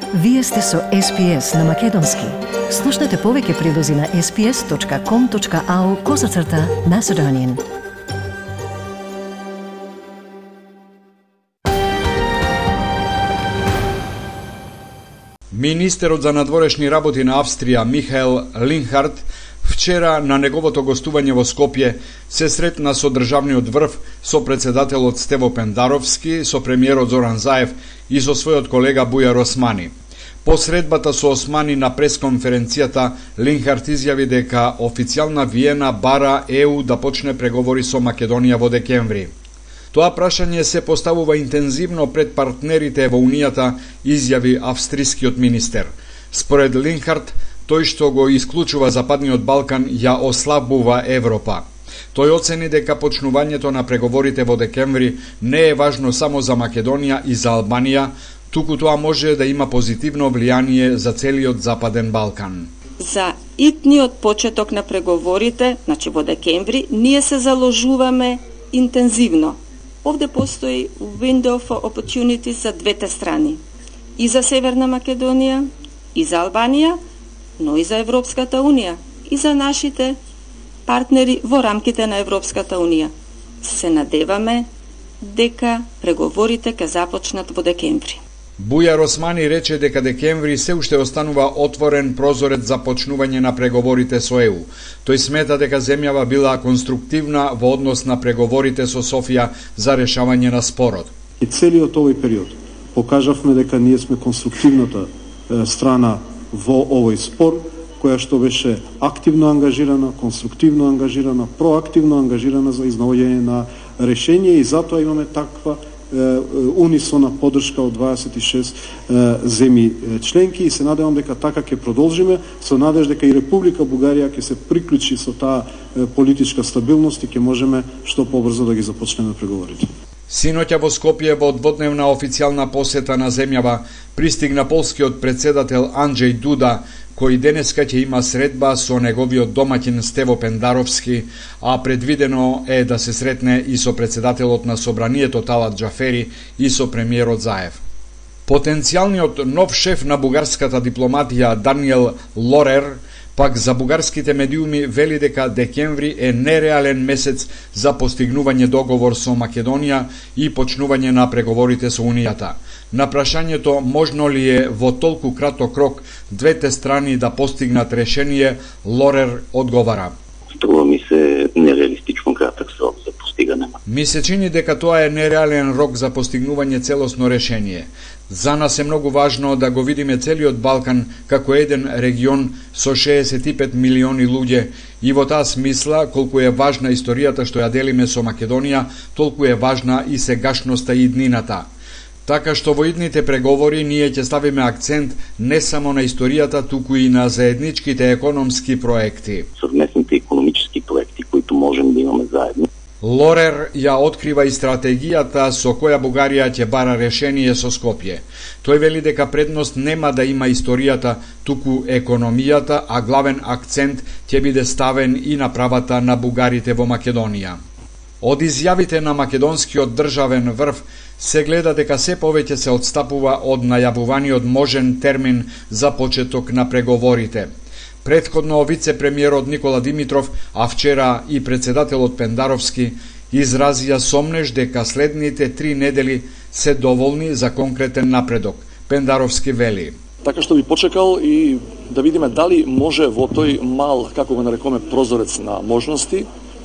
Вие сте со SPS на Македонски. Слушнете повеќе прилози на sps.com.au/Macedonian. Министерот за надворешни работи на Австрија Михаел Линхарт вчера на неговото гостување во Скопје се сретна со државниот врв, со председателот Стево Пендаровски, со премиерот Зоран Заев и со својот колега Бујар Османи. По средбата со Османи на пресконференцијата, Линхарт изјави дека официјална Виена бара ЕУ да почне преговори со Македонија во декември. Тоа прашање се поставува интензивно пред партнерите во Унијата, изјави австрискиот министер. Според Линхарт, тој што го исклучува Западниот Балкан ја ослабува Европа. Тој оцени дека почнувањето на преговорите во декември не е важно само за Македонија и за Албанија, туку тоа може да има позитивно влијание за целиот Западен Балкан. За итниот почеток на преговорите, значи во декември, ние се заложуваме интензивно. Овде постои window for opportunity за двете страни. И за Северна Македонија, и за Албанија, но и за Европската Унија, и за нашите партнери во рамките на Европската Унија. Се надеваме дека преговорите ќе започнат во декември. Бујар Османи рече дека декември се уште останува отворен прозорец за почнување на преговорите со ЕУ. Тој смета дека земјава била конструктивна во однос на преговорите со Софија за решавање на спорот. И целиот овој период покажавме дека ние сме конструктивната страна во овој спор, која што беше активно ангажирана, конструктивно ангажирана, проактивно ангажирана за изнаоѓање на решение и затоа имаме таква унисона поддршка од 26 земји членки и се надевам дека така ќе продолжиме со надежда дека и Република Бугарија ќе се приклучи со таа политичка стабилност и ќе можеме што побрзо да ги започнеме преговорите. Синоќа во Скопје во дводневна официјална посета на земјава пристигна полскиот председател Анџеј Дуда, кој денеска ќе има средба со неговиот домаќин Стево Пендаровски, а предвидено е да се сретне и со председателот на Собранието Талат Џафери и со премиерот Заев. Потенцијалниот нов шеф на бугарската дипломатија Даниел Лорер пак за бугарските медиуми вели дека декември е нереален месец за постигнување договор со Македонија и почнување на преговорите со Унијата. На прашањето можно ли е во толку краток рок двете страни да постигнат решение, Лорер одговара: Струва ми се нереалистично краток срок за постигане. Ми се чини дека тоа е нереален рок за постигнување целосно решение. За нас е многу важно да го видиме целиот Балкан како еден регион со 65 милиони луѓе и во таа смисла, колку е важна историјата што ја делиме со Македонија, толку е важна и сегашноста и иднината. Така што во идните преговори ние ќе ставиме акцент не само на историјата, туку и на заедничките економски проекти. Совместните економически проекти, кои можеме да имаме заедно. Лорер ја открива и стратегијата со која Бугарија ќе бара решение со Скопје. Тој вели дека предност нема да има историјата, туку економијата, а главен акцент ќе биде ставен и на правата на бугарите во Македонија. Од изјавите на македонскиот државен врв се гледа дека се повеќе се одстапува од најавуваниот можен термин за почеток на преговорите. Претходно вице-премиерот Никола Димитров, а вчера и председателот Пендаровски изразија сомнеж дека следните 3 недели се доволни за конкретен напредок. Пендаровски вели: Така што би почекал и да видиме дали може во тој мал, како го нарекоме, прозорец на можности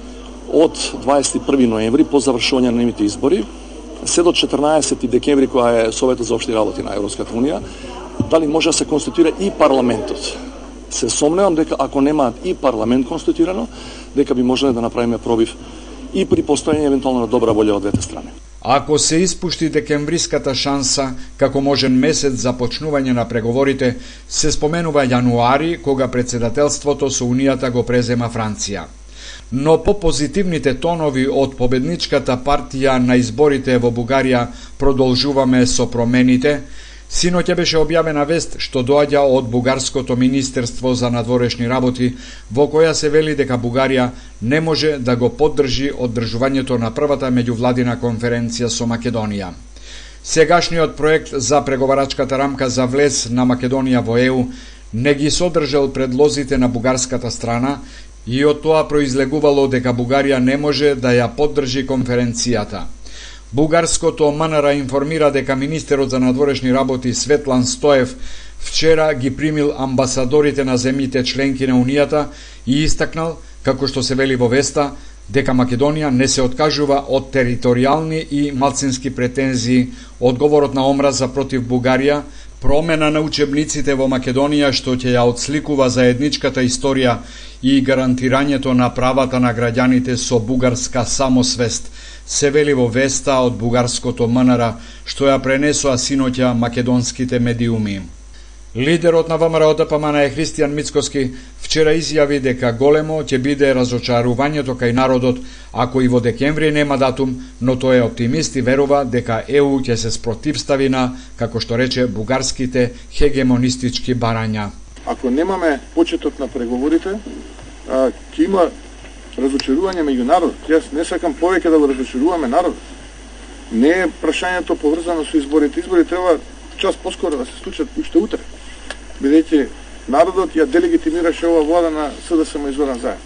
од 21 ноември по завршување на нивните избори се до 14 декември, која е Советот за општи работи на Европската Унија, дали може да се конституира и парламентот. Се сомневам дека ако немаат и парламент конституирано, дека би можеле да направиме пробив и при постојање евентуално на добра волја од двете страни. Ако се испушти декемвриската шанса како можен месец за почнување на преговорите, се споменува јануари, кога председателството со Унијата го презема Франција. Но по позитивните тонови од победничката партија на изборите во Бугарија продолжуваме со промените. Синоќа беше објавена вест што доаѓа од Бугарското министерство за надворешни работи, во која се вели дека Бугарија не може да го поддржи оддржувањето на првата меѓувладина конференција со Македонија. Сегашниот проект за преговарачката рамка за влез на Македонија во ЕУ не ги содржал предлозите на бугарската страна и од тоа произлегувало дека Бугарија не може да ја поддржи конференцијата. Бугарското МНР информира дека министерот за надворешни работи Светлан Стоев вчера ги примил амбасадорите на земјите членки на Унијата и истакнал, како што се вели во веста, дека Македонија не се откажува од територијални и малцински претензии, одговорот на омраза против Бугарија, промена на учебниците во Македонија што ќе ја отсликува заедничката историја и гарантирањето на правата на граѓаните со бугарска самосвест, се вели во веста од бугарското МНР што ја пренесоа синоќа македонските медиуми. Лидерот на ВМРО ДПМН Христијан Мицкоски вчера изјави дека големо ќе биде разочарувањето кај народот ако и во декември нема датум, но тој е оптимист и верува дека ЕУ ќе се спротивстави на, како што рече, бугарските хегемонистички барања. Ако немаме почеток на преговорите, ќе има разочарување меѓу народот. Јас не сакам повеќе да го разочаруваме народот. Не е прашањето поврзано со изборите. Избори треба час поскоро да се случат уште утре. Бидејќи народот ја делегитимираше ова влада на СДСМ и Зоран Заев.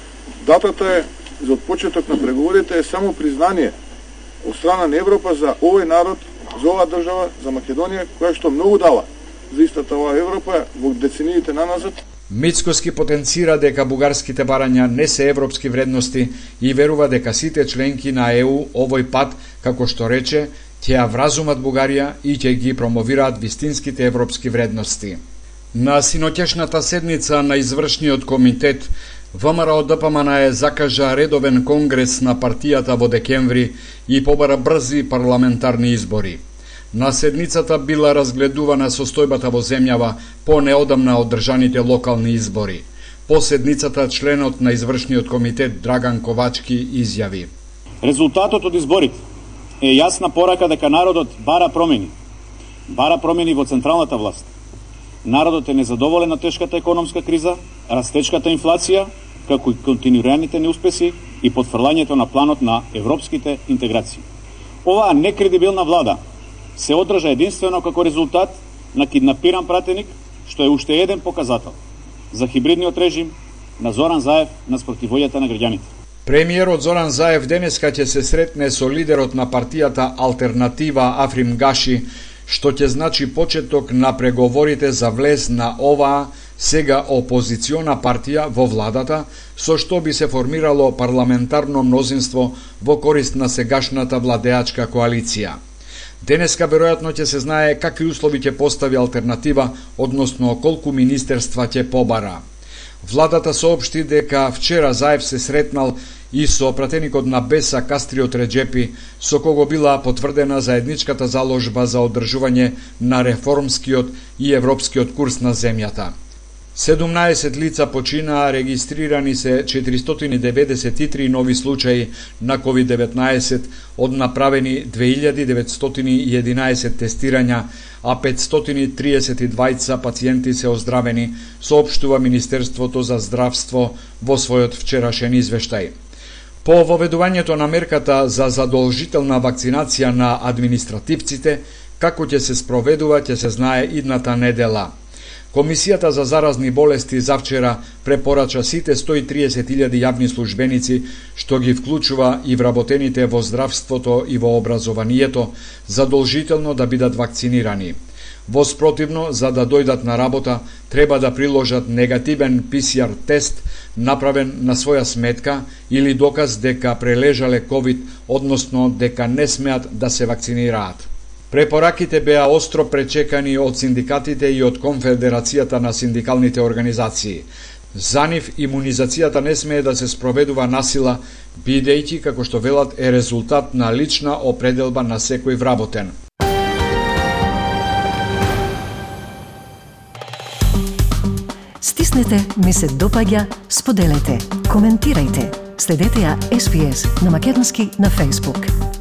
Датата е за почеток на преговорите е само признание од страна на Европа за овој народ, за оваа држава, за Македонија, која што многу дава за истата оваа Европа во децениите наназад. Мицкоски потенцира дека бугарските барања не се европски вредности и верува дека сите членки на ЕУ овој пат, како што рече, ќе ја вразумат Бугарија и ќе ги промовираат вистинските европски вредности. На синоќешната седница на извршниот комитет, ВМРО ДПМН закажа редовен конгрес на партијата во декември и побара брзи парламентарни избори. На седницата била разгледувана состојбата во земјава по неодамна одржаните локални избори. По седницата членот на извршниот комитет Драган Ковачки изјави: Резултатот од изборите е јасна порака дека народот бара промени. Бара промени во централната власт. Народот е незадоволен на тешката економска криза, растечката инфлација, како и континуираните неуспеси и потфрлањето на планот на европските интеграции. Оваа некредибилна влада се одржа единствено како резултат на киднапиран пратеник, што е уште еден показател за хибридниот режим на Зоран Заев на спротивоњата на граѓаните. Премиерот Зоран Заев денеска ќе се сретне со лидерот на партијата Алтернатива Африм Гаши, што ќе значи почеток на преговорите за влез на оваа сега опозициона партија во владата, со што би се формирало парламентарно мнозинство во корист на сегашната владеачка коалиција. Денеска веројатно ќе се знае какви услови ќе постави Алтернатива, односно колку министерства ќе побара. Владата соопшти дека вчера Заев се сретнал и со пратеникот на Беса Кастриот Реджепи, со кого била потврдена заедничката заложба за одржување на реформскиот и европскиот курс на земјата. 17 лица починаа, регистрирани се 493 нови случаи на COVID-19, од направени 2911 тестирања, а 532 пациенти се оздравени, соопштува Министерството за здравство во својот вчерашен извештај. По воведувањето на мерката за задолжителна вакцинација на административците, како ќе се спроведува, ќе се знае идната недела. Комисијата за заразни болести завчера препорача сите 130.000 јавни службеници, што ги вклучува и вработените во здравството и во образованието, задолжително да бидат вакцинирани. Во спротивно, за да дојдат на работа, треба да приложат негативен PCR тест, направен на своја сметка, или доказ дека прележале COVID, односно дека не смеат да се вакцинираат. Препораките беа остро пречекани од синдикатите и од Конфедерацијата на синдикалните организации. За нив имунизацијата не смее да се спроведува насила, бидејќи, како што велат, е резултат на лична определба на секој вработен. Стиснете, ми се допаѓа, споделете, коментирајте. Следете ја SPS на Македонски на Facebook.